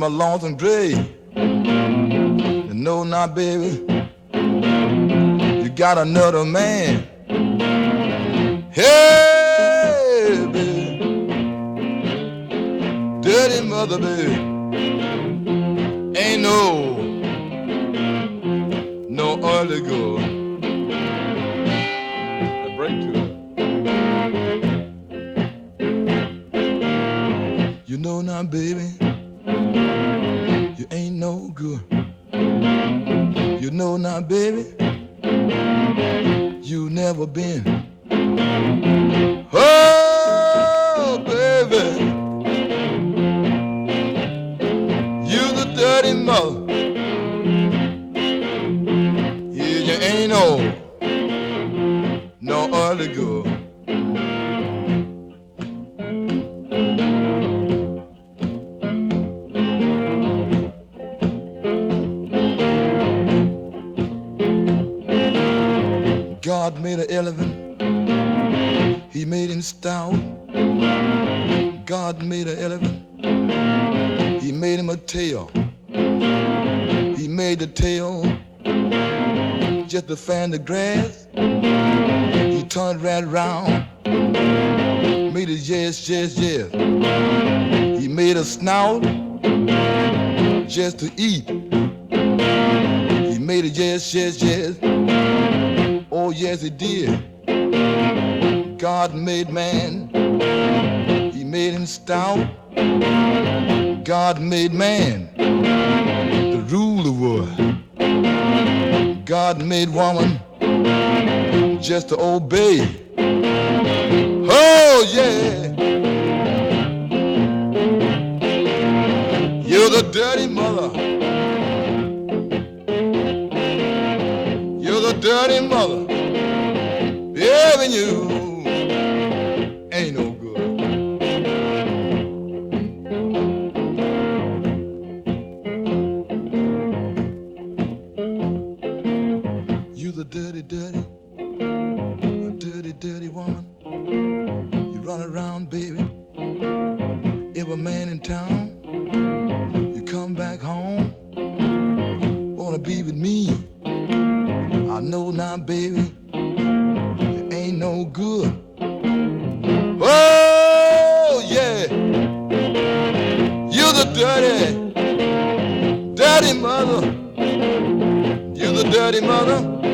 my lonesome grave. You know now, baby, you got another man. Hey, baby, dirty mother, baby, ain't no early girl. A break to it. You know now, baby, you ain't no good. You know now, baby, you never been. Oh, baby, you the dirty mother. Yeah, you ain't no early girl. God made an elephant, he made him stout. God made an elephant, he made him a tail. He made the tail just to fan the grass. He turned right around, made it yes, yes, yes. He made a snout just to eat. He made it yes, yes, yes. Oh yes, he did. God made man, he made him stout. God made man to rule the world. God made woman just to obey. Oh yeah, you're the dirty mother. You're the dirty mother. Even you ain't no good. You the dirty, dirty, dirty, dirty woman. You run around, baby. Every man in town. You come back home, wanna be with me. I know now, baby, you ain't no good. Oh yeah, you're the dirty, dirty mother. You're the dirty mother.